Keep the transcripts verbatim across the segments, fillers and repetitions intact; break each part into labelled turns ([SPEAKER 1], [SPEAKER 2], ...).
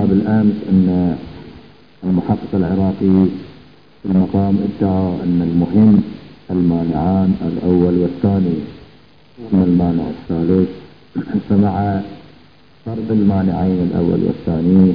[SPEAKER 1] بالأمس أن المحقق العراقي في المقام ادعى أن المهم المانعان الأول والثاني، ثم المانع الثالث. فمع فرض المانعين الأول والثاني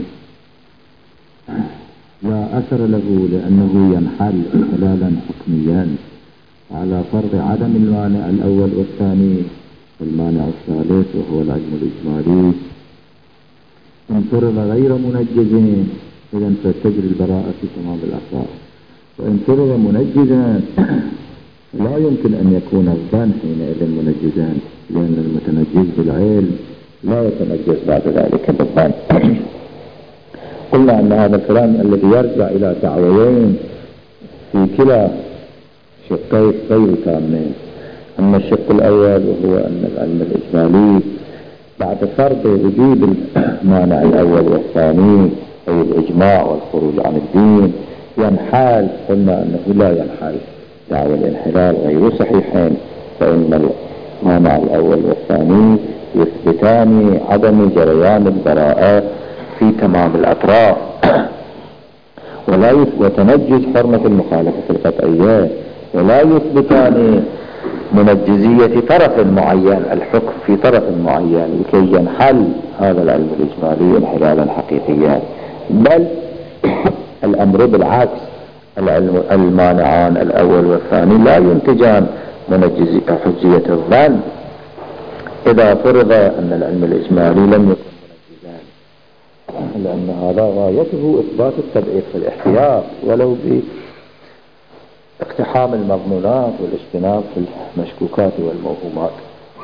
[SPEAKER 1] لا أثر له، لأنه ينحل انحلالا حكميا على فرض عدم المانع الأول والثاني والمانع الثالث وهو العلم الإجمالي. إن فرض غير منجز إذن فتجري البراءة في تمام الأفراد، وإن فرض منجزا لا يمكن أن يكون الظن حينئذ منجزا، لأن المتنجز بالعلم لا يتنجز بعد ذلك بالظن. قلنا أن هذا الكلام الذي يرجع إلى دعويين في كلا شقين غير تامين. أما الشق الأول وهو أن العلم الإجمالي بعد فرض وجود المانع الأول والثاني أي الإجماع والخروج عن الدين ينحال، قلنا أنه لا ينحال، دعوى الانحلال غير صحيحين، فإن المانع الأول والثاني يثبتان عدم جريان البراءة في تمام الأطراف، ولا يتنجز حرمة المخالفة القطعية، ولا يثبتان منجزية طرف معين، الحكم في طرف معين، لكي ينحل هذا العلم الإجمالي انحلالا حقيقيا. بل الأمر بالعكس، العلم المانعان الأول والثاني لا ينتجان منجزية حجية الظن إذا فرض أن العلم الإجمالي لم يكن منجزان، لأن هذا غايته إثبات التبعيض في الاحتياط ولو باقتحام المضمونات والاجتناب في المشكوكات والموهومات.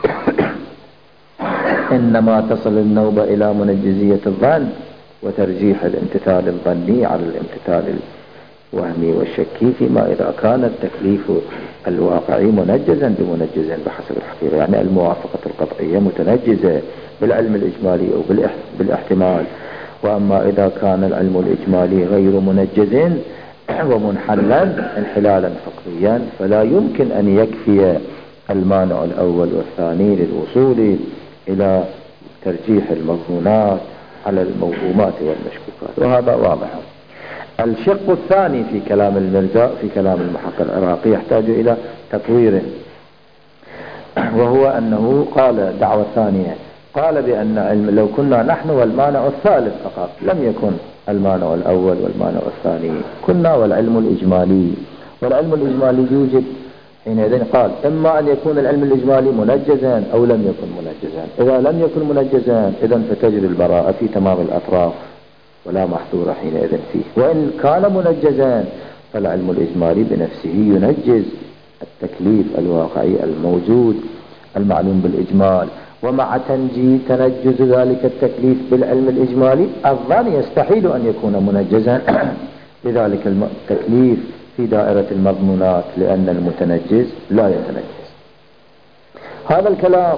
[SPEAKER 1] إنما تصل النوبة إلى منجزية الظن وترجيح الامتثال الظني على الامتثال الوهمي والشكي، فيما إذا كان التكليف الواقعي منجزا بمنجز بحسب الحقيقة، يعني الموافقة القطعية متنجزة بالعلم الإجمالي أو بالاحتمال. وأما إذا كان العلم الإجمالي غير منجز ومنحلا انحلالا حكميا فلا يمكن أن يكفي المانع الأول والثاني للوصول إلى ترجيح المضمونات على الموهومات والمشكوكات، وهذا واضح. الشق الثاني في كلام المرزا في كلام المحقق العراقي يحتاج إلى تطوير، وهو أنه قال دعوة ثانية، قال بأن علم لو كنا نحن والمانع الثالث فقط لم يكن المانع الأول والمانع الثاني، كنا والعلم الإجمالي، والعلم الإجمالي يوجد حينئذ. قال إما أن يكون العلم الإجمالي منجزا أو لم يكن منجزا، إذا لم يكن منجزا إذن فتجري البراءة في تمام الأطراف ولا محظور حينئذ فيه، وإن كان منجزا فالعلم الإجمالي بنفسه ينجز التكليف الواقعي الموجود المعلوم بالإجمال. ومع تنجي تنجز ذلك التكليف بالعلم الإجمالي الظن يستحيل أن يكون منجزا لذلك التكليف في دائرة المضمونات، لأن المتنجز لا يتنجز. هذا الكلام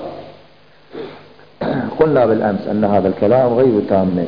[SPEAKER 1] قلنا بالأمس أن هذا الكلام غير تام،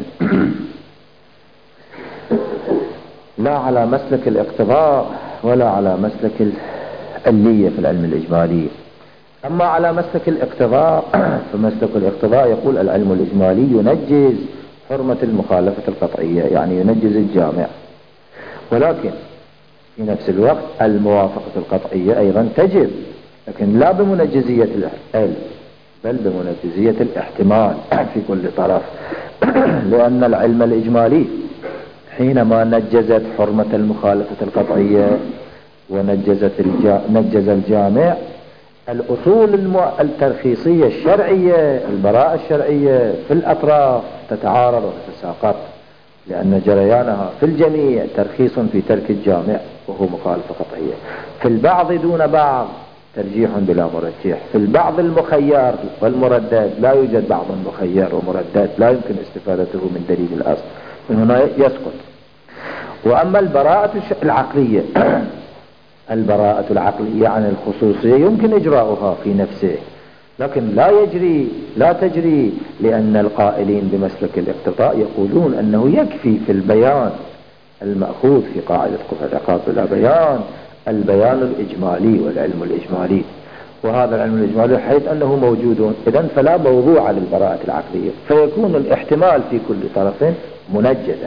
[SPEAKER 1] لا على مسلك الاقتضاء ولا على مسلك العلية في العلم الإجمالي. أما على مسلك الاقتضاء فمسلك الاقتضاء يقول العلم الإجمالي ينجز حرمة المخالفة القطعية، يعني ينجز الجامع، ولكن في نفس الوقت الموافقة القطعية أيضا تجب، لكن لا بمنجزية العلم بل بمنجزية الاحتمال في كل طرف. لأن العلم الإجمالي حينما نجزت حرمة المخالفة القطعية ونجزت الجا... نجز الجامع الأصول المو... الترخيصية الشرعية، البراءة الشرعية في الأطراف تتعارض وتتساقط، لأن جريانها في الجميع ترخيص في ترك الجامع وهو مخالفة قطعية، في البعض دون بعض ترجيح بلا مرجح، في البعض المخير والمردد لا يوجد بعض مخير ومردد لا يمكن استفادته من دليل الأصل، من هنا يسقط. وأما البراءة العقلية البراءة العقلية عن الخصوصية يمكن إجراؤها في نفسه، لكن لا يجري لا تجري لأن القائلين بمسلك الاقتضاء يقولون أنه يكفي في البيان المأخوذ في قاعدة قطع العقاب بلا بيان البيان الإجمالي والعلم الإجمالي، وهذا العلم الإجمالي حيث أنه موجود، إذن فلا موضوع للبراءة العقلية، فيكون الاحتمال في كل طرف منجزا.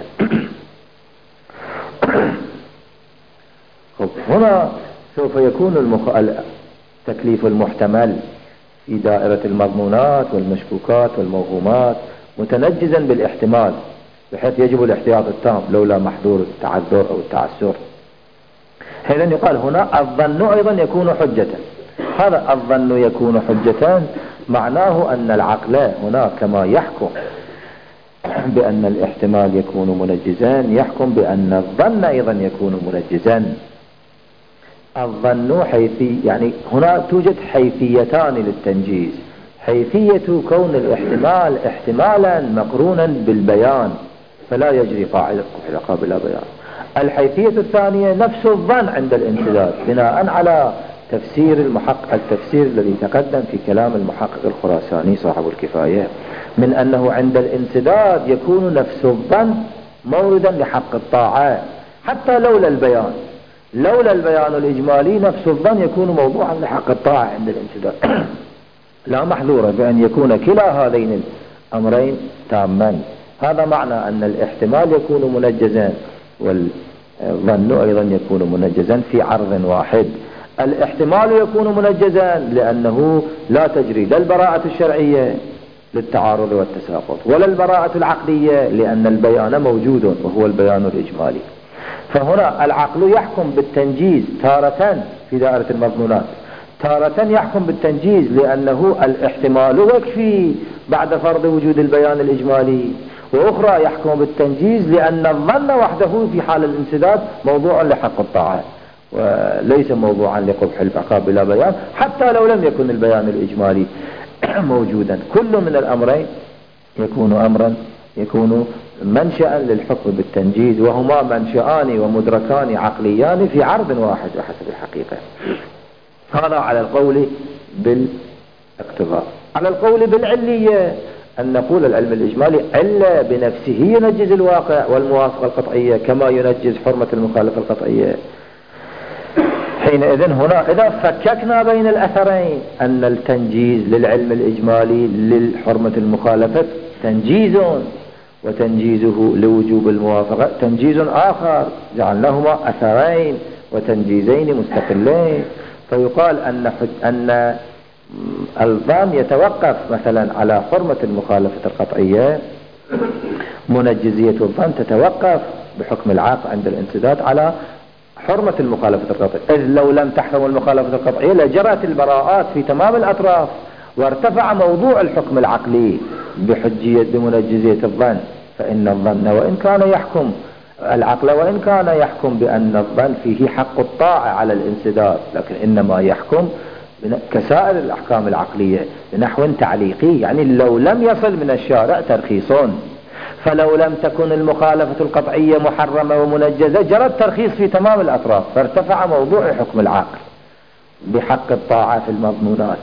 [SPEAKER 1] هنا سوف يكون المخ... التكليف المحتمل في دائرة المضمونات والمشكوكات والموهومات متنجزا بالاحتمال، بحيث يجب الاحتياط التام لولا محظور التعذر أو التعسر. حين يقال هنا الظن أيضا يكون حجة. هذا الظن يكون حجة معناه أن العقل هنا كما يحكم بأن الاحتمال يكون منجزا، يحكم بأن الظن أيضا يكون منجزا. الظن حيثي، يعني هنا توجد حيثيتان للتنجيز: حيثية كون الاحتمال احتمالا مقرونا بالبيان فلا يجري قاعدة الحقيقة بلا بيان. الحيثية الثانية نفس الظن عند الانسداد، بناء على تفسير المحقق التفسير الذي تقدم في كلام المحقق الخراساني صاحب الكفاية، من أنه عند الانسداد يكون نفس الظن موردا لحق الطاعة حتى لولا البيان. لولا البيان الإجمالي نفس الظن يكون موضوعا لحق الطاعة عند الانسداد. لا محظور بأن يكون كلا هذين الأمرين تاما. هذا معنى أن الاحتمال يكون منجزا والظن أيضا يكون منجزا في عرض واحد. الاحتمال يكون منجزا لأنه لا تجري لا البراءة الشرعية للتعارض والتساقط ولا البراءة العقلية لأن البيان موجود وهو البيان الإجمالي. فهنا العقل يحكم بالتنجيز تارة في دائرة المضمونات، تارة يحكم بالتنجيز لأنه الاحتمال يكفي بعد فرض وجود البيان الإجمالي، وأخرى يحكم بالتنجيز لأن الظن وحده في حال الانسداد موضوع لحق الطاعة وليس موضوعا لقبح العقاب بلا بيان حتى لو لم يكن البيان الإجمالي موجودا. كل من الأمرين يكون أمرا يكون منشأ للحكم بالتنجيز، وهما منشآن ومدركان عقليان في عرض واحد بحسب الحقيقة. هذا على القول بالاقتضاء. على القول بالعلية أن نقول العلم الإجمالي علة بنفسه ينجز الواقع والموافقة القطعية كما ينجز حرمة المخالفة القطعية. حينئذ هنا إذا فككنا بين الأثرين أن التنجيز للعلم الإجمالي للحرمة المخالفة تنجيز، وتنجيزه لوجوب الموافقة تنجيز آخر، جعلناهما أثرين وتنجيزين مستقلين. فيقال أن أن الظن يتوقف مثلا على حرمة المخالفة القطعية، منجزية الظن تتوقف بحكم العاقل عند الانسداد على حرمة المخالفة القطعية، إذ لو لم تحرم المخالفة القطعية لجرت البراءات في تمام الأطراف وارتفع موضوع الحكم العقلي بحجية بمنجزية الظن. فإن الظن وإن كان يحكم العقل وإن كان يحكم بأن الظن فيه حق الطاعة على الانسداد، لكن إنما يحكم كسائر الأحكام العقلية بنحو تعليقي، يعني لو لم يصل من الشارع ترخيص، فلو لم تكن المخالفة القطعية محرمة ومنجزة جرى الترخيص في تمام الأطراف فارتفع موضوع حكم العقل بحق الطاعة في المضمونات.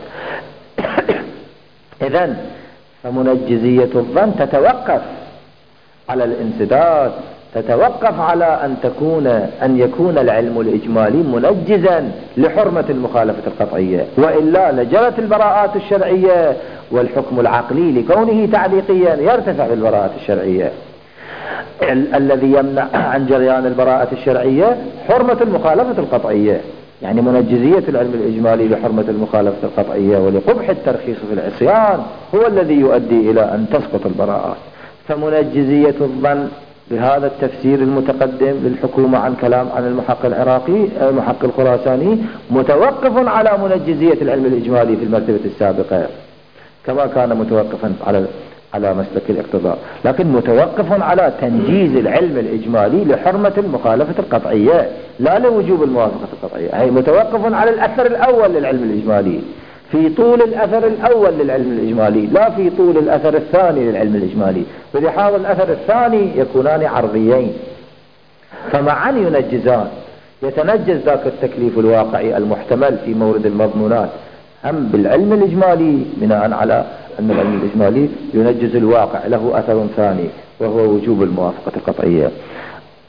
[SPEAKER 1] إذن فمنجزية الظن تتوقف على الانسداد، تتوقف على أن تكون أن يكون العلم الإجمالي منجزا لحرمة المخالفة القطعية، وإلا لجرت البراءات الشرعية والحكم العقلي لكونه تعليقيا يرتفع بالبراءة الشرعية. ال الذي يمنع عن جريان البراءة الشرعية حرمة المخالفة القطعية، يعني منجزية العلم الإجمالي لحرمة المخالفة القطعية ولقبح الترخيص في العصيان هو الذي يؤدي إلى أن تسقط البراءات. فمنجزية الظن بهذا التفسير المتقدم للحكومة عن كلام عن المحقق العراقي المحقق الخراساني متوقف على منجزية العلم الإجمالي في المرتبة السابقة كما كان متوقفا على على مسلك الاقتضاء، لكن متوقف على تنجيز العلم الإجمالي لحرمة المخالفة القطعية لا لوجوب الموافقة القطعية. هي متوقف على الأثر الأول للعلم الإجمالي، في طول الأثر الأول للعلم الإجمالي لا في طول الأثر الثاني للعلم الإجمالي، ولهذا الأثر الثاني يكونان عرضيين فمعا ينجزان. يتنجز ذاك التكليف الواقعي المحتمل في مورد المضمونات هم بالعلم الإجمالي بناء على أن العلم الإجمالي ينجز الواقع له أثر ثاني وهو وجوب الموافقة القطعية.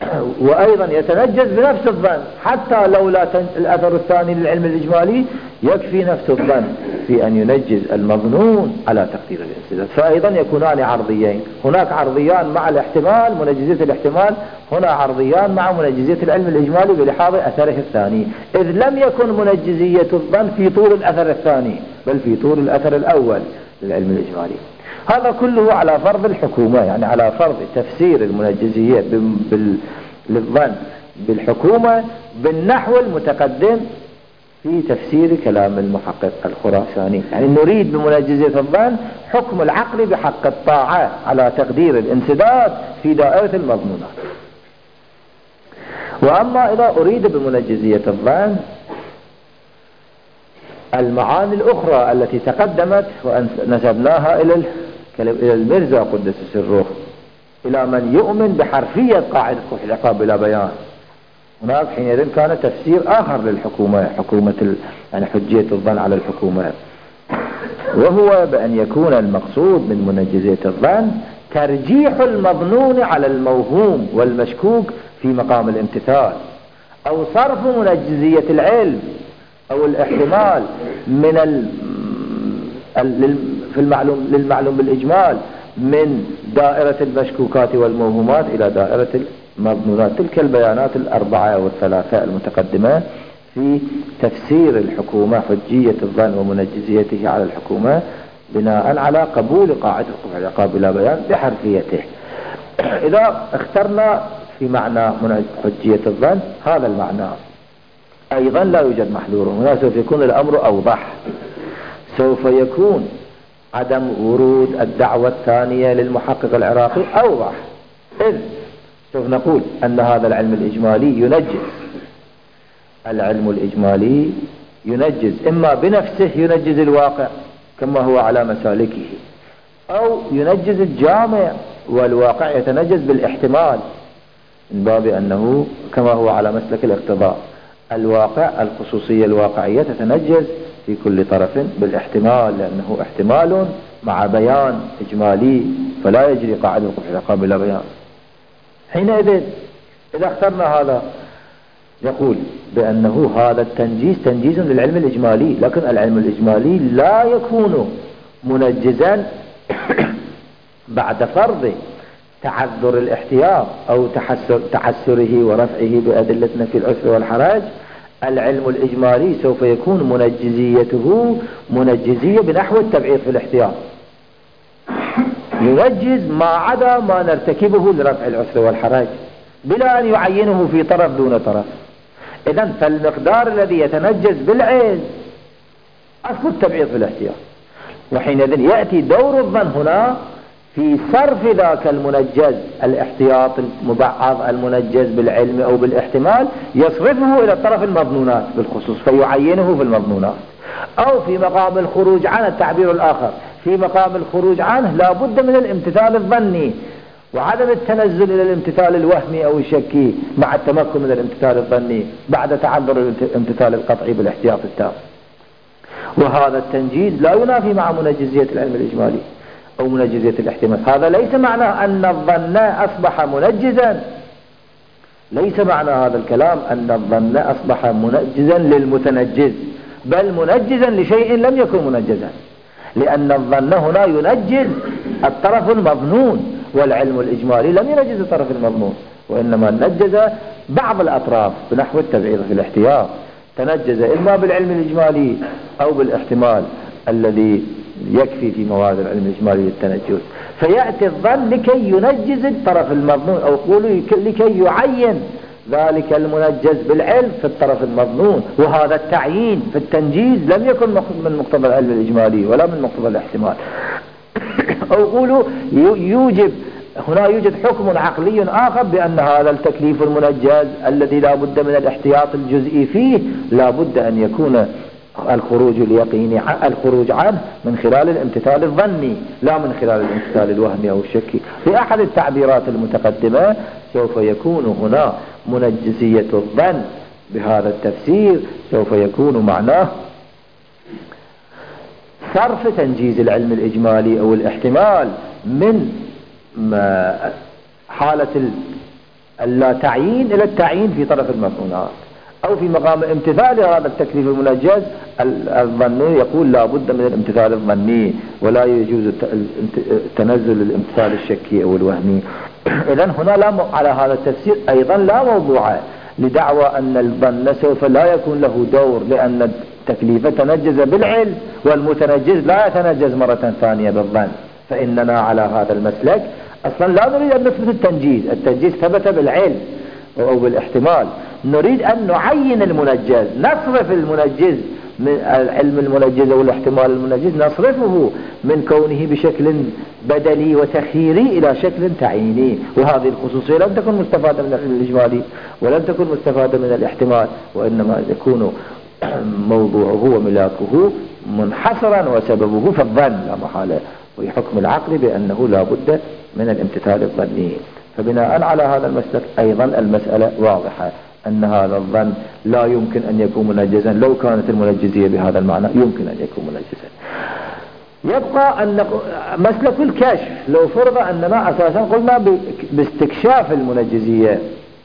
[SPEAKER 1] وأيضا يتنجز بنفس الظن، حتى لو لا تن... الأثر الثاني للعلم الإجمالي يكفي نفس الظن في أن ينجز المظنون على تقدير الانسداد. فأيضا يكونان عرضيين، هناك عرضيان مع الاحتمال منجزية الاحتمال، هنا عرضيان مع منجزية العلم الإجمالي بلحاظ أثره الثاني، إذ لم يكن منجزية الظن في طول الأثر الثاني بل في طول الأثر الأول للعلم الإجمالي. هذا كله على فرض الحكومة، يعني على فرض تفسير المنجزية بال... للظن بالحكومة بالنحو المتقدم في تفسير كلام المحقق الخراساني. يعني نريد بمنجزية الظن حكم العقل بحق الطاعة على تقدير الانسداد في دائرة المضمونات. وأما إذا أريد بمنجزية الظن المعاني الأخرى التي تقدمت ونسبناها إلى إلى المرزا قدس سره، إلى من يؤمن بحرفية قاعدة كفر العقاب بلا بيان، هناك حينئذ كان تفسير آخر للحكومة، حكومة ال... يعني حجية الظن على الحكومة، وهو بأن يكون المقصود من منجزية الظن ترجيح المظنون على الموهوم والمشكوك في مقام الامتثال، أو صرف منجزية العلم أو الاحتمال من ال... ال... في المعلوم للمعلوم بالإجمال من دائرة المشكوكات والموهومات إلى دائرة المظنونات. تلك البيانات الأربعة والثلاثة المتقدمة في تفسير الحكومة حجية الظن ومنجزيته على الحكومة بناء على قبول قاعدة كفر العقاب بلا بيان بحرفيته. إذا اخترنا في معنى حجية الظن هذا المعنى، أيضا لا يوجد محذور، هنا سوف يكون الأمر أوضح، سوف يكون عدم ورود الدعوة الثانية للمحقق العراقي أوضح، إذ سوف نقول أن هذا العلم الإجمالي ينجز، العلم الإجمالي ينجز إما بنفسه ينجز الواقع كما هو على مسالكه، أو ينجز الجامع والواقع يتنجز بالاحتمال من باب أنه كما هو على مسلك الاقتضاء، الواقع الخصوصية الواقعية تتنجز في كل طرف بالاحتمال لأنه احتمال مع بيان إجمالي فلا يجري قاعدة كفر العقاب بلا بيان. حينئذ إذا اخترنا هذا يقول بأنه هذا التنجيز تنجيز للعلم الإجمالي، لكن العلم الإجمالي لا يكون منجزا بعد فرض تعذر الاحتياط أو تحسر تحسره ورفعه بأدلة نفي العسر والحرج. العلم الإجمالي سوف يكون منجزيته منجزية بنحو التبعيض في الاحتياط، ينجز ما عدا ما نرتكبه لرفع العسر والحرج بلا أن يعينه في طرف دون طرف. إذن فالمقدار الذي يتنجز بالعلم أصل التبعيض في الاحتياط، وحينئذ يأتي دور الظن هنا في صرف ذاك المنجز الاحتياط المبعض المنجز بالعلم أو بالاحتمال، يصرفه إلى طرف المظنونات بالخصوص فيعينه في المظنونات، أو في مقام الخروج عنه التعبير الآخر، في مقام الخروج عنه لا بد من الامتثال الظني وعدم التنزل إلى الامتثال الوهمي أو الشكي مع التمكن من الامتثال الظني بعد تعذر الامتثال القطعي بالاحتياط التام. وهذا التنجيز لا ينافي مع منجزية العلم الإجمالي أو منجزية الاحتمال. هذا ليس معنى أن الظن أصبح منجزا، ليس معنى هذا الكلام أن الظن أصبح منجزا للمتنجز، بل منجزا لشيء لم يكن منجزا، لأن الظن هنا ينجز الطرف المظنون، والعلم الإجمالي لم ينجز الطرف المظنون، وإنما نجز بعض الأطراف بنحو التبعيض في الاحتياط، تنجز إما بالعلم الإجمالي أو بالاحتمال الذي يكفي في مواد العلم الإجمالي للتنجز. فيأتي الظن لكي ينجز الطرف المظنون، أو قولوا لكي يعين ذلك المنجز بالعلم في الطرف المظنون، وهذا التعيين في التنجيز لم يكن من مقتضى العلم الإجمالي ولا من مقتضى الاحتمال. أو قولوا يوجب هنا يوجد حكم عقلي آخر بأن هذا التكليف المنجز الذي لا بد من الاحتياط الجزئي فيه لا بد أن يكون الخروج اليقيني الخروج عنه من خلال الامتثال الظني لا من خلال الامتثال الوهمي أو الشكي. في أحد التعبيرات المتقدمة سوف يكون هنا منجزية الظن بهذا التفسير سوف يكون معناه صرف تنجيز العلم الإجمالي أو الاحتمال من حالة اللا تعيين إلى التعيين في طرف المظنونات، أو في مقام امتثال هذا التكليف المنجز الظني يقول لا بد من الامتثال الظني ولا يجوز تنزل الامتثال الشكي أو الوهمي. إذن هنا لا على هذا التفسير أيضا لا موضوع لدعوى أن الظن سوف لا يكون له دور، لأن التكليف تنجز بالعلم والمتنجز لا يتنجز مرة ثانية بالظن. فإننا على هذا المسلك أصلا لا نريد أن نثبت التنجيز، التنجيز ثبت بالعلم أو بالاحتمال، نريد أن نعين المنجز، نصرف المنجز من العلم المنجز أو الاحتمال المنجز، نصرفه من كونه بشكل بدلي وتخييري إلى شكل تعييني. وهذه الخصوصية لم تكن مستفادة من العلم الإجمالي ولم تكن مستفادة من الاحتمال، وإنما يكون موضوعه وملاكه منحصرا وسببه في الظن لا محالة، وفي حكم العقل بأنه لا بد من الامتثال الظني. فبناء على هذا المسلك أيضا المسألة واضحة أن هذا الظن لا يمكن أن يكون منجزا، لو كانت المنجزية بهذا المعنى يمكن أن يكون منجزا. يبقى أن مسلك الكشف، لو فرض أننا أساسا قلنا باستكشاف المنجزية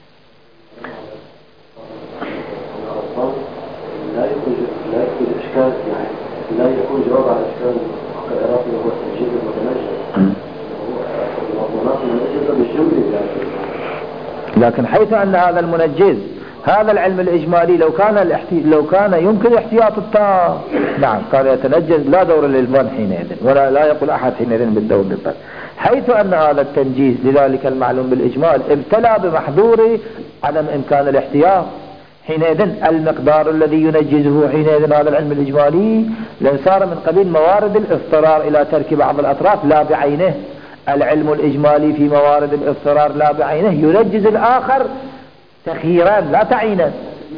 [SPEAKER 2] لا يكون لا يكون إشكال، يعني لا يكون جواب على إشكال العراقي وهو التنجيز المتنجز، المضمونات المنجزة بالجملة.
[SPEAKER 1] لكن حيث أن هذا المنجز هذا العلم الإجمالي لو كان الاحتي... لو كان يمكن احتياط التام نعم كان يتنجز، لا دور للظن حينئذ، ولا لا يقول أحد حينئذ بالدور للظن. حيث أن هذا التنجيز لذلك المعلوم بالإجمال ابتلى بمحظور عدم إمكان الاحتياط، حينئذ المقدار الذي ينجزه حينئذ هذا العلم الإجمالي لأن صار من قبيل موارد الاضطرار إلى ترك بعض الأطراف لا بعينه. العلم الإجمالي في موارد الاضطرار لا بعينه ينجز الآخر تخييرا لا تعينا.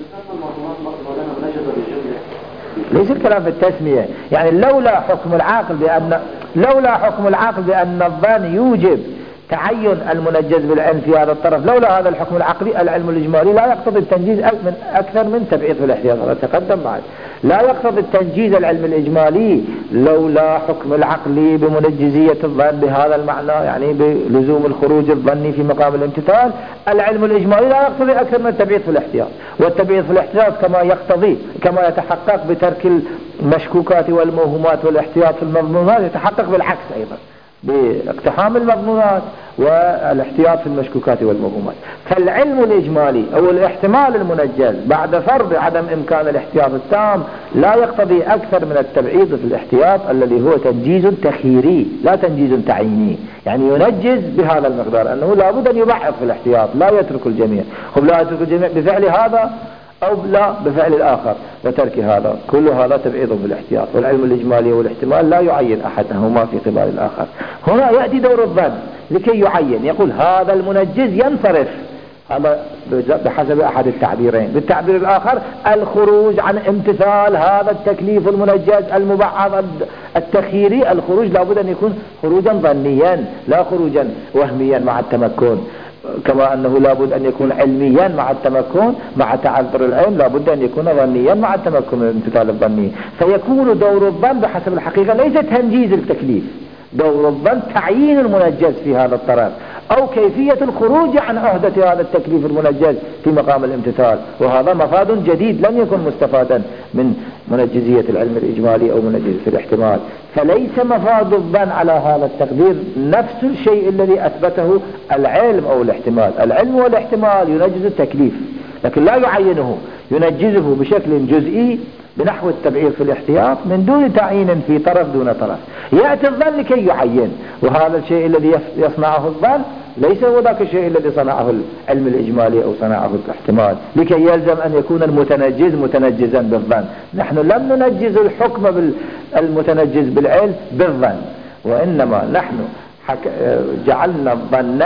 [SPEAKER 1] ليس الكلام في التسمية، يعني لولا حكم العاقل بأن لولا حكم العاقل بأن الظن يوجب تعين المنجز بالعلم في هذا الطرف، لولا هذا الحكم العقلي العلم الإجمالي لا يقتضي التنجيز من أكثر من تبعيض في الاحتياط. هذا تقدم بعد، لا يقتضي التنجيز العلم الإجمالي لولا حكم العقلي بمنجزية الظن بهذا المعنى، يعني بلزوم الخروج الظني في مقام الامتثال. العلم الإجمالي لا يقتضي أكثر من التبعيض في الاحتياط، والتبعيض في الاحتياط كما يقتضي كما يتحقق بترك المشكوكات والموهومات، والاحتياط في المضمونات يتحقق بالعكس أيضا باقتحام المضمونات والاحتياط في المشكوكات والموهومات. فالعلم الإجمالي أو الاحتمال المنجز بعد فرض عدم إمكان الاحتياط التام لا يقتضي أكثر من التبعيض في الاحتياط الذي هو تنجيز تخييري لا تنجيز تعييني، يعني ينجز بهذا المقدار أنه لا بد أن يبعض في الاحتياط لا يترك الجميع. خب لا يترك الجميع بفعل هذا أو لا بفعل الآخر وترك هذا، كل هذا تبعيض بالاحتياط. والعلم الإجمالي والاحتمال لا يعين أحدهما في قبال الآخر. هنا يأتي دور الظن لكي يعين، يقول هذا المنجز ينصرف، هذا بحسب أحد التعبيرين. بالتعبير الآخر الخروج عن امتثال هذا التكليف المنجز المبعض التخييري، الخروج لابد أن يكون خروجا ظنيا لا خروجا وهميا مع التمكن، كما أنه لابد أن يكون علميا مع التمكن مع تعذر العلم لابد أن يكون ظنيا مع التمكن من الامتثال الظني. فيكون دور الظن بحسب الحقيقة ليس تنجيز التكليف، دور الظن تعيين المنجز في هذا الطرف أو كيفية الخروج عن عهدة هذا التكليف المنجز في مقام الامتثال. وهذا مفاد جديد لم يكن مستفادا من منجزية العلم الإجمالي أو منجزية الاحتمال. فليس مفاد الظن على هذا التقدير نفس الشيء الذي أثبته العلم أو الاحتمال. العلم والاحتمال ينجز التكليف لكن لا يعينه، ينجزه بشكل جزئي بنحو التبعيض في الاحتياط من دون تعيين في طرف دون طرف. يأتي الظن لكي يعين، وهذا الشيء الذي يصنعه الظن ليس هو ذاك الشيء الذي صنعه العلم الإجمالي أو صنعه الاحتمال، لكي يلزم أن يكون المتنجز متنجزا بالظن. نحن لم ننجز الحكم بالمتنجز بالعلم بالظن، وإنما نحن جعلنا الظن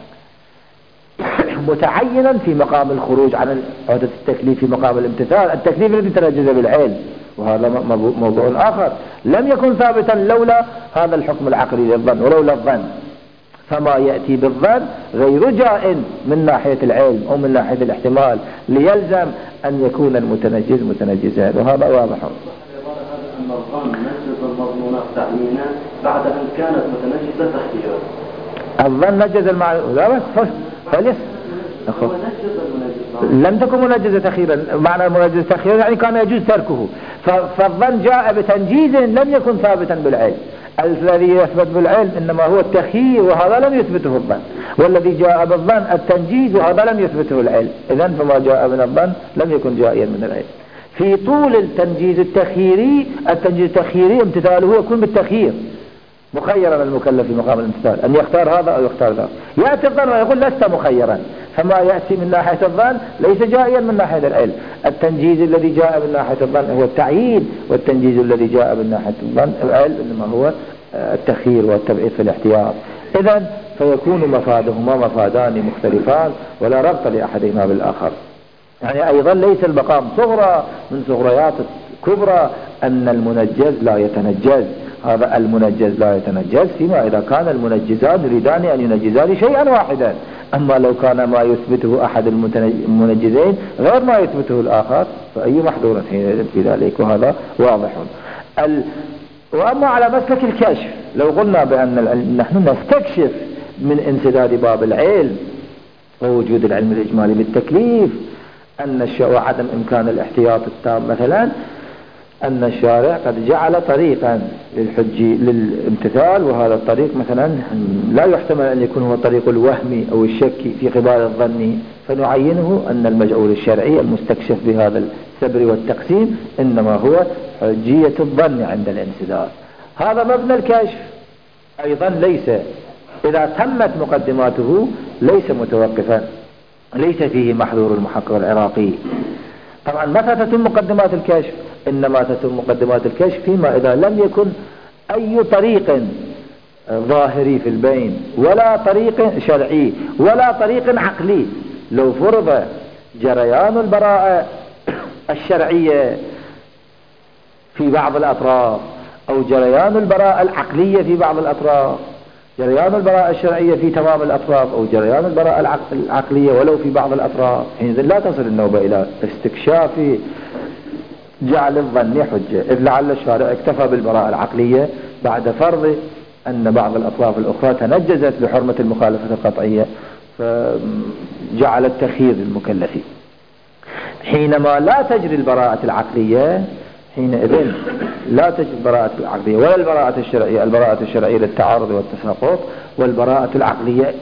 [SPEAKER 1] متعينا في مقام الخروج عن عهدة التكليف في مقام الامتثال، التكليف الذي تنجز بالعلم، وهذا موضوع آخر لم يكن ثابتا لولا هذا الحكم العقلي للظن ولولا الظن. فما يأتي بالظن غير جاء من ناحية العلم أو من ناحية الاحتمال ليلزم أن يكون المتنجز متنجزا، وهذا واضح.
[SPEAKER 2] أن الظن نجز المضمونات تعيينا بعد أن كانت متنجزة تخييرا.
[SPEAKER 1] الظن نجز المعلوم لا بس فليس لم تكن منجزة تأخيرا. معنى منجزة تأخيرا يعني كان يجوز تركه. فالظن جاء بتنجيز لم يكن ثابتا بالعلم. الذي يثبت بالعلم إنما هو التخيير، وهذا لم يثبته الظن. والذي جاء بالظن التنجيز، وهذا لم يثبته العلم. إذن فما جاء من الظن لم يكن جائيا من العلم. في طول التنجيز التخييري، التنجيز التخييري امتثاله يكون بالتخيير، مخيرا المكلف في مقام الامتثال أن يختار هذا أو يختار ذا. يأتي الظن ويقول لست مخيرا، فما يأتي من ناحية الظن ليس جائيا من ناحية العلم. التنجيز الذي جاء من ناحية الظن هو التعيين، والتنجيز الذي جاء من ناحية الظن العلم إنما هو التخيير والتبعيد في الاحتياط. إذن فيكون مفادهما مفادان مختلفان ولا ربط لأحدهما بالآخر. يعني أيضا ليس المقام صغرى من صغريات كبرى أن المنجز لا يتنجز. هذا المنجز لا يتنجز فيما إذا كان المنجزان يريدان أن ينجزان شيئا واحدا. أما لو كان ما يثبته أحد المنجزين غير ما يثبته الآخر فأي محظور في ذلك، وهذا واضح. ال... وأما على مسلك الكشف، لو قلنا بأن نحن نستكشف من انسداد باب العلم ووجود العلم الإجمالي بالتكليف أن الشيء وعدم إمكان الاحتياط التام، مثلا أن الشارع قد جعل طريقا للحج للامتثال، وهذا الطريق مثلا لا يحتمل أن يكون هو طريق الوهم أو الشك في قبال الظن، فنعينه أن المجعول الشرعي المستكشف بهذا السبر والتقسيم إنما هو حجية الظن عند الانسداد. هذا مبنى الكشف أيضا ليس، إذا تمت مقدماته ليس متوقفا، ليس فيه محظور المحقق العراقي. طبعا متى تتم مقدمات الكشف؟ إنما تتم مقدمات الكشف فيما إذا لم يكن أي طريق ظاهري في البين ولا طريق شرعي ولا طريق عقلي. لو فرض جريان البراءة الشرعية في بعض الأطراف أو جريان البراءة العقلية في بعض الأطراف، جريان البراءة الشرعية في تمام الأطراف أو جريان البراءة العقلية ولو في بعض الأطراف، حينئذ لا تصل النوبة إلى استكشاف جعل الظن حجة، إذ لعل الشارع اكتفى بالبراءة العقلية بعد فرض أن بعض الأطراف الأخرى تنجزت بحرمة المخالفة القطعية فجعل التخيير للمكلفين. حينما لا تجري البراءة العقلية حينئذ لا تجري البراءة العقلية ولا البراءة الشرعية، البراءة الشرعية للتعارض والتساقط، والبراءة العقلية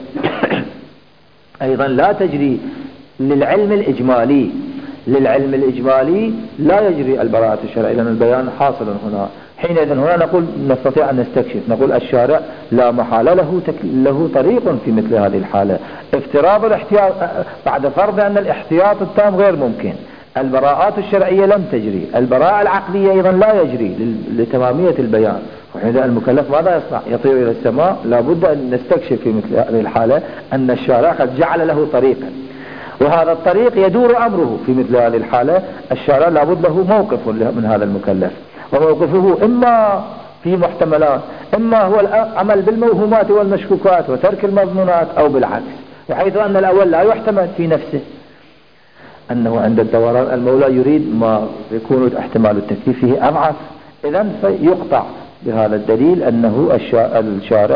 [SPEAKER 1] أيضا لا تجري للعلم الإجمالي. للعلم الإجمالي لا يجري البراءة الشرعية لأن البيان حاصل هنا. حينئذ هنا نقول نستطيع أن نستكشف، نقول الشارع لا محالة له, تك... له طريق في مثل هذه الحالة. افتراض الاحتياط بعد فرض أن الاحتياط التام غير ممكن، البراءات الشرعية لم تجري، البراءة العقلية أيضا لا يجري لتمامية البيان، وحينئذ المكلف ماذا يصنع؟ يطير إلى السماء. لابد أن نستكشف في مثل هذه الحالة أن الشارع قد جعل له طريقا، وهذا الطريق يدور أمره. في مثل هذه الحالة الشارع لابد له موقف من هذا المكلف، وموقفه إما في محتملات، إما هو العمل بالموهومات والمشكوكات وترك المضمونات، أو بالعكس، وحيث أن الأول لا يحتمل في نفسه أنه عند الدوران المولى يريد ما يكون احتمال التكليف فيه أضعف، إذن فيقطع بهذا الدليل أنه الشارع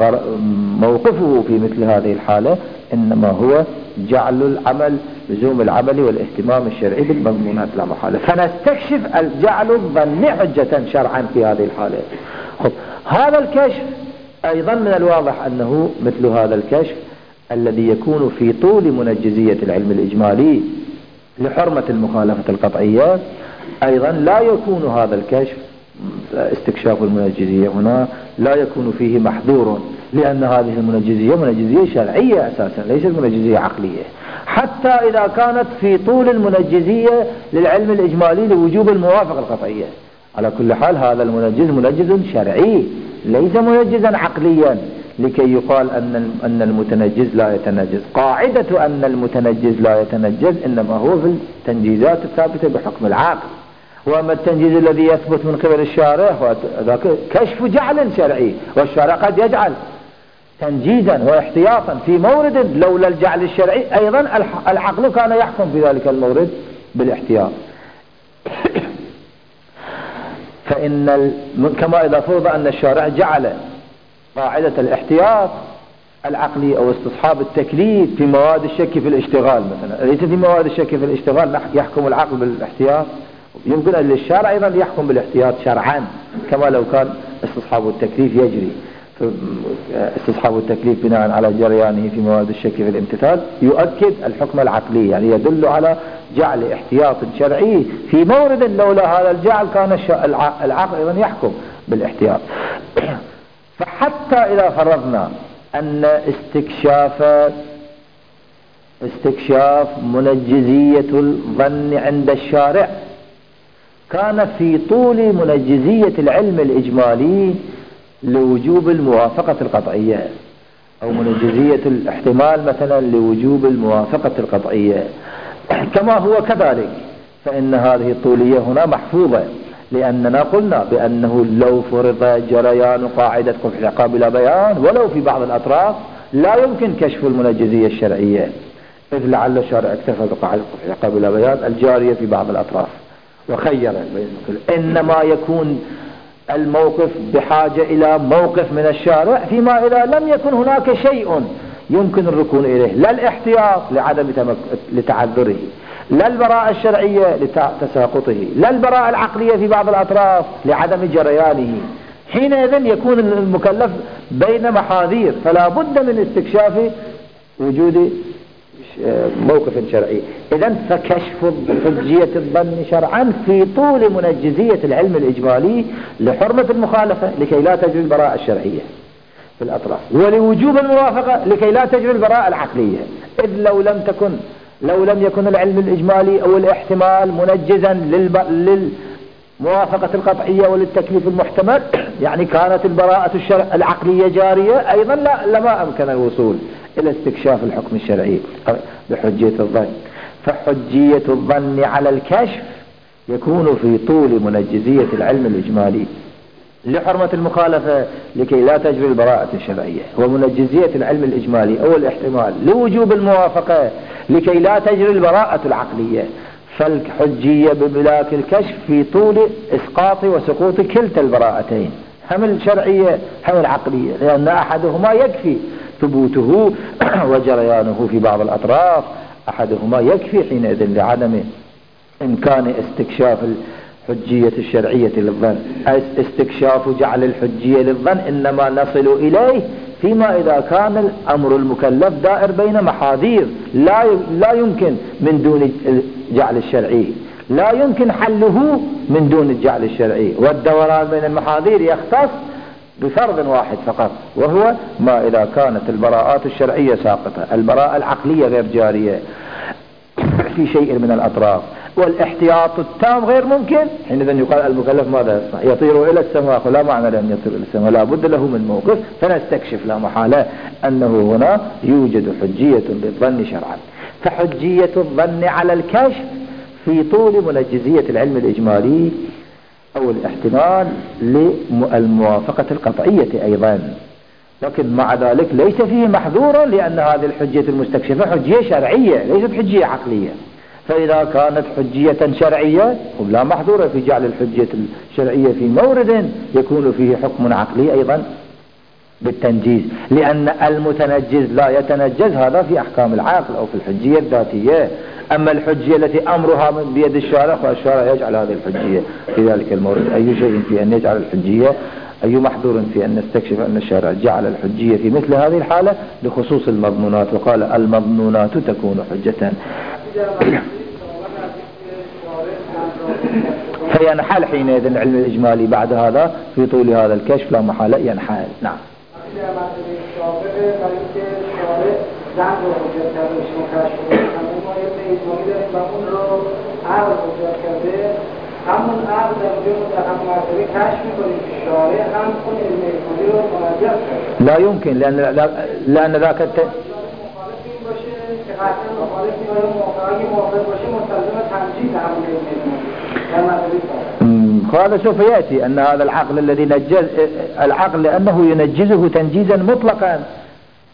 [SPEAKER 1] موقفه في مثل هذه الحالة إنما هو جعل العمل لزوم العمل والاهتمام الشرعي بالمضمونات لا محالة. فنستكشف جعل الظن حجة شرعا في هذه الحالة. خب. هذا الكشف أيضا من الواضح أنه مثل هذا الكشف الذي يكون في طول منجزية العلم الإجمالي لحرمة المخالفة القطعية، أيضا لا يكون هذا الكشف استكشاف المنجزية هنا لا يكون فيه محظور، لأن هذه المنجزية منجزية شرعية أساسا ليست منجزية عقلية، حتى إذا كانت في طول المنجزية للعلم الإجمالي لوجوب الموافقة القطعية. على كل حال هذا المنجز منجز شرعي ليس منجزا عقليا لكي يقال أن أن المتنجز لا يتنجز. قاعدة أن المتنجز لا يتنجز إنما هو في التنجيزات الثابتة بحكم العقل، وأما التنجيز الذي يثبت من قبل الشارع ذاك كشف جعل شرعي، والشارع قد يجعل تنجيزا واحتياطا في مورد لولا الجعل الشرعي أيضا العقل كان يحكم في ذلك المورد بالاحتياط. فإن كما إذا فرض أن الشارع جعل قاعدة الاحتياط العقلي أو استصحاب التكليف في مواد الشك في الاشتغال مثلا، ليس في مواد الشك في الاشتغال يحكم العقل بالاحتياط، يمكن أن للشارع أيضا يحكم بالاحتياط شرعا كما لو كان استصحاب التكليف يجري. استصحاب التكليف بناء على جريانه في مواد الشك في الامتثال يؤكد الحكم العقلي، يعني يدل على جعل احتياط شرعي في مورد لولا هذا الجعل كان العقل أيضا يحكم بالاحتياط. فحتى إذا فرضنا أن استكشاف استكشاف منجزية الظن عند الشارع كان في طول منجزية العلم الإجمالي لوجوب الموافقة القطعية، أو منجزية الاحتمال مثلا لوجوب الموافقة القطعية، كما هو كذلك فإن هذه الطولية هنا محفوظة، لأننا قلنا بأنه لو فرض جريان قاعدة قبح العقاب بلا بيان ولو في بعض الأطراف لا يمكن كشف المنجزية الشرعية، إذ لعل الشارع اكتفى بقاعدة قبح العقاب بلا بيان الجارية في بعض الأطراف وخير بين كل. إنما يكون الموقف بحاجة إلى موقف من الشارع فيما إذا لم يكن هناك شيء يمكن الركون إليه، لا الاحتياط لعدم لتعذره، لا البراءة الشرعية لتساقطه، لا البراءة العقلية في بعض الأطراف لعدم جريانه. حينئذ يكون المكلف بين محاذير، فلا بد من استكشاف وجود موقف شرعي. إذن فكشف حجية الظن شرعا في طول منجزية العلم الإجمالي لحرمة المخالفة لكي لا تجري البراءة الشرعية في الأطراف، ولوجوب الموافقة لكي لا تجري البراءة العقلية، إذ لو لم تكن لو لم يكن العلم الإجمالي أو الاحتمال منجزا للب... للموافقة القطعية وللتكليف المحتمل يعني كانت البراءة الشرع... العقلية جارية أيضا لا لما أمكن الوصول إلى استكشاف الحكم الشرعي بحجية الظن. فحجية الظن على الكشف يكون في طول منجزية العلم الإجمالي لحرمة المخالفة لكي لا تجري البراءة الشرعية، ومنجزية العلم الإجمالي أو الاحتمال لوجوب الموافقة لكي لا تجري البراءة العقلية. فالحجية بملاك الكشف في طول إسقاط وسقوط كلتا البراءتين، هم الشرعية هم العقلية، لأن أحدهما يكفي ثبوته وجريانه في بعض الأطراف، أحدهما يكفي حينئذ لعدم إمكان استكشاف الحجية الشرعية للظن. استكشاف جعل الحجية للظن إنما نصل إليه فيما إذا كان الأمر المكلف دائر بين محاذير لا لا يمكن من دون الجعل الشرعي، لا يمكن حله من دون الجعل الشرعي، والدوران بين المحاذير يختص بفرض واحد فقط، وهو ما إذا كانت البراءات الشرعية ساقطة، البراءة العقلية غير جارية في شيء من الأطراف، والاحتياط التام غير ممكن، حينئذ يقال المكلف ماذا يصنع؟ يطير إلى السماء، لا معنى لأن يطير إلى السماء، لا بد له من موقف، فنستكشف لا محالة أنه هنا يوجد حجية للظن شرعا. فحجية الظن على الكشف في طول منجزية العلم الإجمالي أو الاحتمال للموافقة القطعية أيضا، لكن مع ذلك ليس فيه محظورا، لأن هذه الحجية المستكشفة حجية شرعية ليست حجية عقلية، فإذا كانت حجية شرعية لا محظورة في جعل الحجية الشرعية في مورد يكون فيه حكم عقلي أيضا بالتنجيز، لأن المتنجز لا يتنجز، هذا في أحكام العقل أو في الحجية الذاتية. أما الحجية التي أمرها من بيد الشارع فالشارع يجعل هذه الحجية في ذلك المورد. أي شيء في أن يجعل الحجية، أي محظور في أن نستكشف أن الشارع جعل الحجية في مثل هذه الحالة لخصوص المضمونات، وقال المضمونات تكون حجة. فينحل حينئذ العلم الإجمالي بعد هذا في طول هذا الكشف لا محالة ينحل. نعم.
[SPEAKER 3] همون عقل در وجود متهم مرتبه کشف می‌کنیم که شارع هم اون علم ایمانی رو منجز کرده.
[SPEAKER 1] لا يمكن لأن لأن ذاك الت...
[SPEAKER 3] مخالف این باشه که قطعا مخالف نیای موافقه موافق باشه مستلزم تنجیز همون علم ایمانی در مرتبه
[SPEAKER 1] هذا سوف يأتي أن هذا العقل الذي نجز العقل لأنه ينجزه تنجيزا مطلقا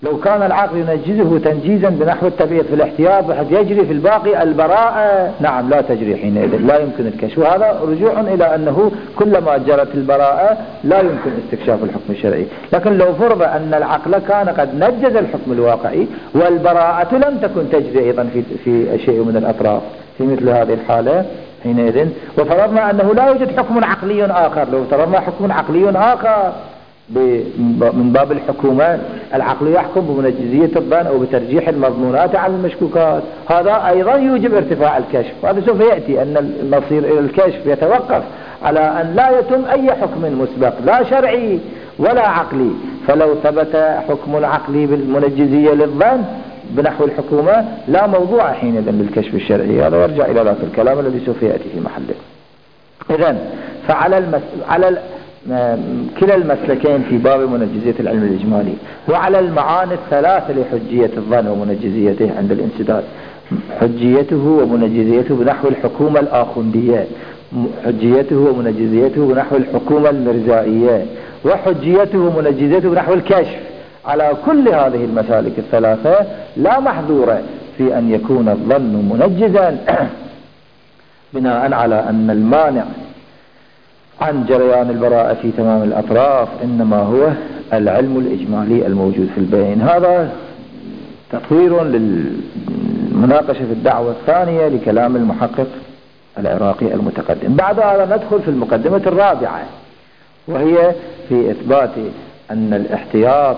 [SPEAKER 1] لو كان العقل ينجزه تنجيزا بنحو التبعيض في الاحتياط بحيث يجري في الباقي البراءة، نعم لا تجري حينئذ، لا يمكن الكشف. وهذا رجوع إلى أنه كلما جرت البراءة لا يمكن استكشاف الحكم الشرعي. لكن لو فرض أن العقل كان قد نجز الحكم الواقعي والبراءة لم تكن تجري أيضا في, في شيء من الأطراف في مثل هذه الحالة حينئذ، وفرضنا أنه لا يوجد حكم عقلي آخر، لو فرضنا حكم عقلي آخر من باب الحكومة، العقل يحكم بمنجزية الظن أو بترجيح المضمونات على المشكوكات، هذا أيضا يوجب ارتفاع الكشف. وهذا سوف يأتي أن المصير إلى الكشف يتوقف على أن لا يتم أي حكم مسبق لا شرعي ولا عقلي، فلو ثبت حكم العقلي بالمنجزية للظن بنحو الحكومة لا موضوع حينئذ للكشف الشرعي. هذا يرجع إلى ذاك الكلام الذي سوف يأتي في محله. إذن فعلى المس... على ال... كلا المسلكين في باب منجزية العلم الإجمالي وعلى المعاني الثلاثة لحجية الظن ومنجزيته عند الانسداد، حجيته ومنجزيته بنحو الحكومة الآخوندية، حجيته ومنجزيته بنحو الحكومة المرزائية، وحجيته ومنجزيته بنحو الكشف. على كل هذه المسالك الثلاثة لا محظور في أن يكون الظن منجزا بناء على أن المانع عن جريان البراءة في تمام الأطراف إنما هو العلم الإجمالي الموجود في البين. هذا تطوير للمناقشة في الدعوة الثانية لكلام المحقق العراقي المتقدم. بعد هذا ندخل في المقدمة الرابعة، وهي في إثبات أن الاحتياط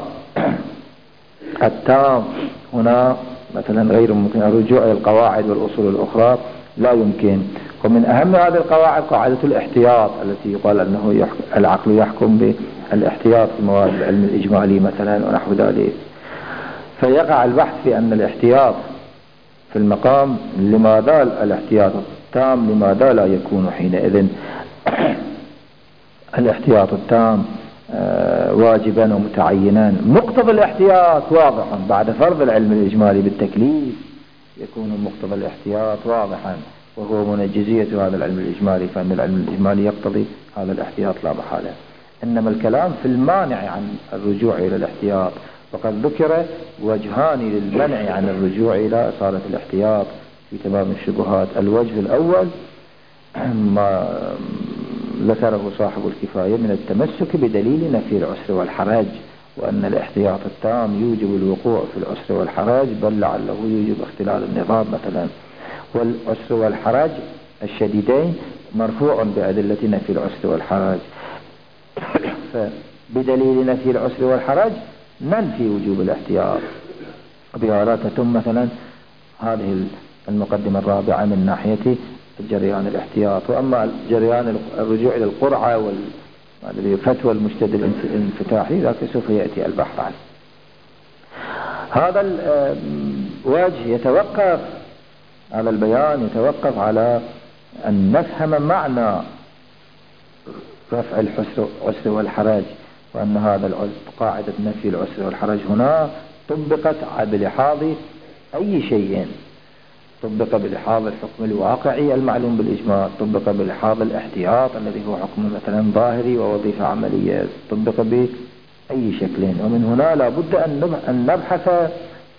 [SPEAKER 1] التام هنا مثلا غير ممكن، الرجوع إلى القواعد والأصول الأخرى لا يمكن. ومن أهم هذه القواعد قاعدة الاحتياط التي يقال أنه يحكم العقل يحكم بالاحتياط في مواد العلم الإجمالي مثلا ونحو ذلك. فيقع البحث في أن الاحتياط في المقام لماذا الاحتياط التام لماذا لا يكون حينئذ الاحتياط التام واجبا ومتعينا. مقتضى الاحتياط واضح بعد فرض العلم الإجمالي بالتكليف، يكون مقتضى الاحتياط واضحا وهو منجزية هذا العلم الإجمالي، فإن العلم الإجمالي يقتضي هذا الاحتياط لا محالة. إنما الكلام في المانع عن الرجوع إلى الاحتياط، وقد ذكر وجهان للمنع عن الرجوع إلى إصالة الاحتياط في تمام الشبهات. الوجه الأول ما ذكره صاحب الكفاية من التمسك بدليل نفي العسر والحرج، وأن الاحتياط التام يوجب الوقوع في العسر والحرج، بل لعله يوجب اختلال النظام مثلا. والعسر والحرج الشديدين مرفوع بأدلة نفي العسر والحرج، فبدليل نفي العسر والحرج ننفي وجوب الاحتياط. بهذا تتم مثلا هذه المقدمة الرابعة من ناحية جريان الاحتياط. وأما جريان الرجوع إلى القرعة والفتوى المجتهد الانفتاحي ذاك سوف يأتي البحث عنه. هذا الوجه يتوقف على البيان، يتوقف على أن نفهم معنى رفع العسر والحرج، وأن هذا قاعدة نفي العسر والحرج هنا طبقت بلحاظ أي شيء، طبق بلحاظ الحكم الواقعي المعلوم بالإجماع، طبق بلحاظ الاحتياط الذي هو حكم مثلا ظاهري ووظيفة عملية، طبق بأي شكل. ومن هنا لابد أن نبحث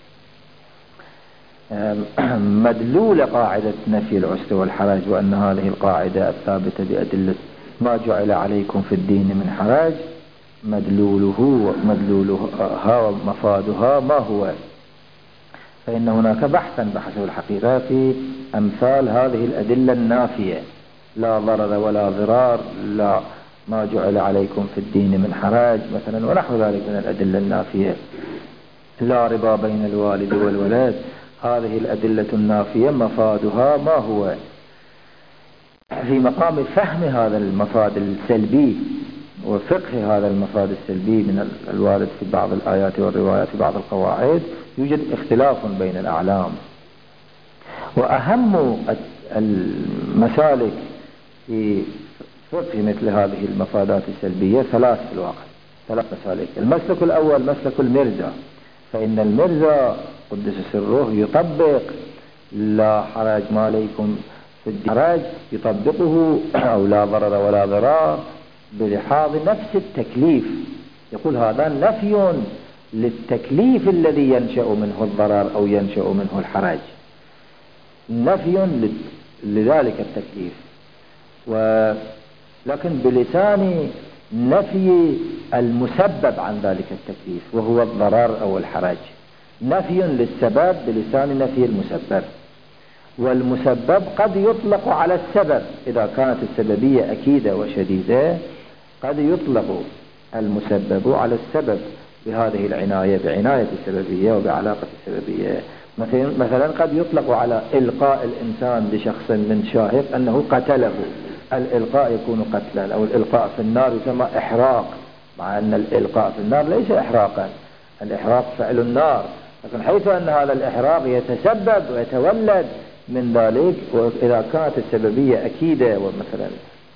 [SPEAKER 1] مدلول قاعدة نفي العسر والحرج، وأن هذه القاعدة الثابتة بأدلة ما جعل عليكم في الدين من حرج مدلوله مدلولها ومفادها ما هو. فإن هناك بحثا بحثه الحقيقة في أمثال هذه الأدلة النافية، لا ضرر ولا ضرار، لا ما جعل عليكم في الدين من حرج مثلا ونحو ذلك من الأدلة النافية، لا ربا بين الوالد والولد. هذه الأدلة النافية مفادها ما هو. في مقام فهم هذا المفاد السلبي وفقه هذا المفاد السلبي من الوارد في بعض الآيات والروايات في بعض القواعد يوجد اختلاف بين الأعلام. وأهم المسالك في فقه مثل هذه المفادات السلبية ثلاث في الواقع، ثلاث مسالك. المسلك الأول مسلك المرزا، فإن المرزا قدس سره يطبق لا حرج ما عليكم في الدين حرج، يطبقه أو لا ضرر ولا ضرار بلحاظ نفس التكليف. يقول هذا نفي للتكليف الذي ينشأ منه الضرر أو ينشأ منه الحرج، نفي لذلك التكليف، ولكن بلسان نفي المسبب عن ذلك التكليف وهو الضرر أو الحرج، نفي للسبب بلسان نفي المسبب. والمسبب قد يطلق على السبب إذا كانت السببية أكيدة وشديدة، قد يطلق المسبب على السبب بهذه العناية، بعناية السببية وبعلاقة السببية. مثلا قد يطلق على إلقاء الإنسان بشخص من شاهق أنه قتله، الإلقاء يكون قتلا، أو الإلقاء في النار يسمى إحراق، مع أن الإلقاء في النار ليس إحراقا، الإحراق فعل النار، لكن حيث أن هذا الإحراق يتسبب ويتولد من ذلك، وإذا كانت السببية أكيدة ومثلا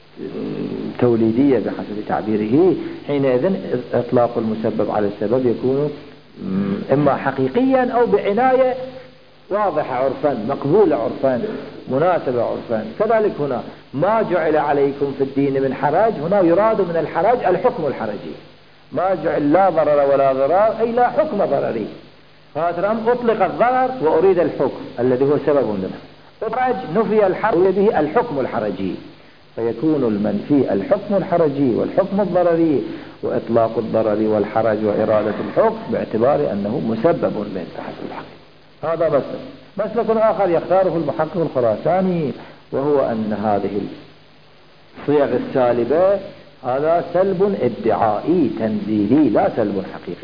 [SPEAKER 1] توليدية بحسب تعبيره، حينئذ إطلاق المسبب على السبب يكون إما حقيقيا أو بعناية واضحة عرفا، مقبولة عرفا، مناسبة عرفا. كذلك هنا ما جعل عليكم في الدين من حرج، هنا يراد من الحرج الحكم الحرجي، ما جعل لا ضرر ولا ضرار أي لا حكم ضرري، فهذا أطلق الضرر وأريد الحكم الذي هو سبب منه، الحرج نفي الحرج به الحكم الحرجي، فيكون المنفي الحكم الحرجي والحكم الضرري، وإطلاق الضرر والحرج وإرادة الحكم باعتبار أنه مسبب من بحسب الحقيقة. هذا مسلك. مسلك آخر يختاره المحقق الخراساني، وهو أن هذه الصيغ السالبة هذا سلب ادعائي تنزيلي لا سلب حقيقي.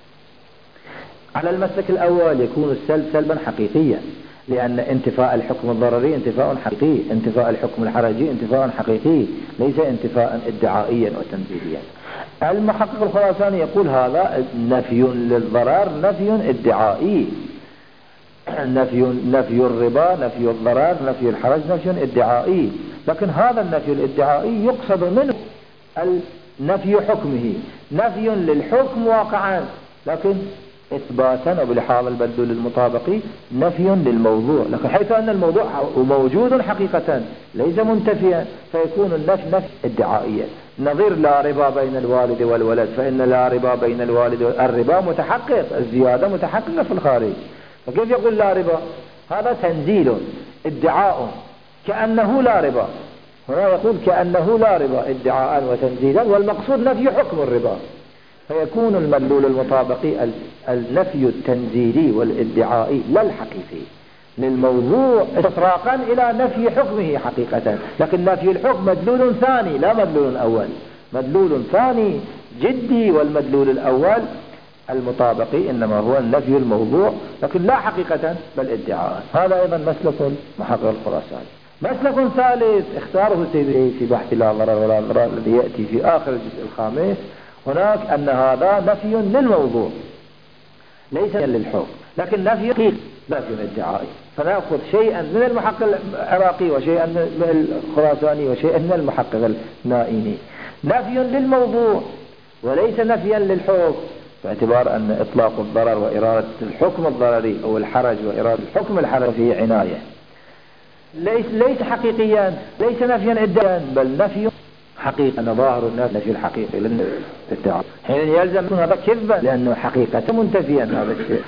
[SPEAKER 1] على المسلك الأول يكون السلب سلبا حقيقيا، لأن انتفاء الحكم الضرري انتفاء حقيقي، انتفاء الحكم الحرجي انتفاء حقيقي، ليس انتفاء ادعائيا وتنزيليا. المحقق الخراساني يقول هذا نفي للضرر نفي ادعائي، نفي نفي الربا نفي الضرر نفي الحرج نفي ادعائي، لكن هذا النفي الادعائي يقصد منه نفي حكمه، نفي للحكم واقعا، لكن إثباتا وبلحاظ المدلول المطابقي نفي للموضوع، لكن حيث أن الموضوع موجود حقيقة ليس منتفيا، فيكون النفي نفي ادعائيا. نظير لا ربا بين الوالد والولد، فإن لا ربا بين الوالد الربا متحقق، الزيادة متحققة في الخارج، فكيف يقول لا ربا؟ هذا تنزيل ادعاء كأنه لا ربا، هنا يقول كأنه لا ربا ادعاء وتنزيلا، والمقصود نفي حكم الربا، فيكون المدلول المطابقي النفي التنزيلي والادعائي لا الحقيقي للموضوع استطراقا إلى نفي حكمه حقيقة، لكن نفي الحكم مدلول ثاني لا مدلول أول، مدلول ثاني جدي، والمدلول الأول المطابقي إنما هو النفي الموضوع لكن لا حقيقة بل ادعاء. هذا أيضا مسلك محقق الخراساني. مسلك ثالث اختاره السيدي في بحث لا ضرر ولا ضرار الذي يأتي في آخر الجزء الخامس، هناك أن هذا نفي للموضوع ليس للحكم، لكن نفي حقيقي نفي ادعائي، فنأخذ شيئا من المحقق العراقي وشيئا من الخراساني وشيئا من المحقق النائيني، نفي للموضوع وليس نفيا للحكم، باعتبار أن إطلاق الضرر وإرادة الحكم الضرري أو الحرج وإرادة الحكم الحرج فيه عناية، ليس ليس حقيقيا، ليس نفيا ادعاء بل نفي حقيقة، أن ظاهر الناس نفي الحقيقي للادعاء، حين يلزم هذا كذبا لأنه حقيقة منتفيا هذا الشيء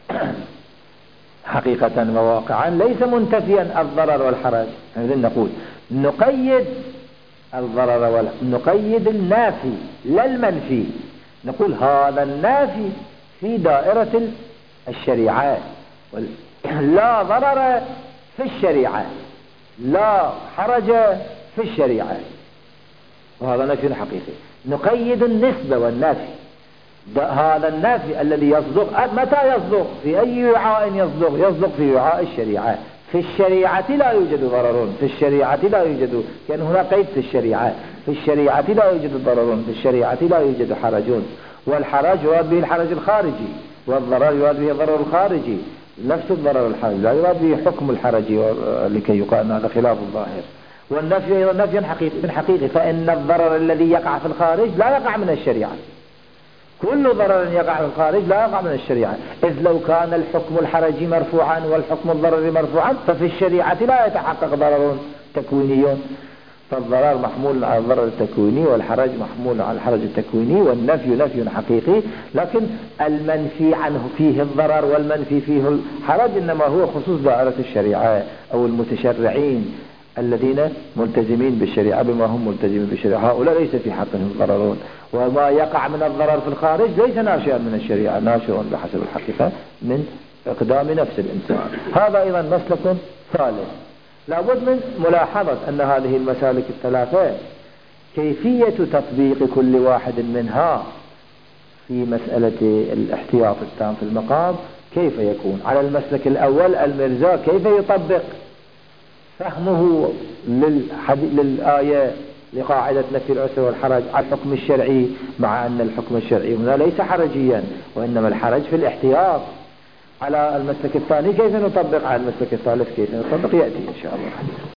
[SPEAKER 1] حقيقة وواقعا ليس منتفيا الضرر والحرج. إذن نقول نقيد الضرر والحرج، نقيد النافي لا المنفي، نقول هذا النافي في دائرة الشريعة، لا ضرر في الشريعة لا حرج في الشريعة، وهذا نفي حقيقي. نقيد النسبة والنفي، هذا النفي الذي يصدق متى يصدق؟ في أي وعاء يصدق؟ يصدق في وعاء الشريعة، في الشريعة لا يوجد ضرر، في الشريعة لا يوجد، كان هنا قيد في الشريعة، في الشريعة لا يوجد ضرر، في الشريعة لا يوجد حرج، والحرج يراد به الحرج الخارجي، والضرر يراد به الضرر الخارجي، نفس الضرر الحرج لا يراد به حكم الحرج لكي يقال أن هذا خلاف الظاهر. والنفي أيضا نفي حقيقي حقيقي، فإن الضرر الذي يقع في الخارج لا يقع من الشريعة، كل ضرر يقع في الخارج لا يقع من الشريعة، إذ لو كان الحكم الحرجي مرفوعا والحكم الضرري مرفوعا ففي الشريعة لا يتحقق ضرر تكويني فالضرر محمول على الضرر التكويني والحرج محمول على الحرج التكويني، والنفي نفي حقيقي، لكن المنفي عنه فيه الضرر والمنفي فيه الحرج إنما هو خصوص دائرة الشريعة أو المتشرعين الذين ملتزمين بالشريعة بما هم ملتزمين بالشريعة، هؤلاء ليس في حقهم ضررون، وما يقع من الضرر في الخارج ليس ناشئا من الشريعة، ناشئ بحسب الحقيقة من إقدام نفس الإنسان. هذا أيضا مسلك ثالث. لابد من ملاحظة أن هذه المسالك الثلاثة كيفية تطبيق كل واحد منها في مسألة الاحتياط التام في المقام كيف يكون. على المسلك الأول المرزا كيف يطبق فهمه للآية لقاعدة نفي العسر والحرج على الحكم الشرعي، مع أن الحكم الشرعي هنا ليس حرجيا وإنما الحرج في الاحتياط. على المسلك الثاني كيف نطبق، على المسلك الثالث كيف نطبق، يأتي إن شاء الله.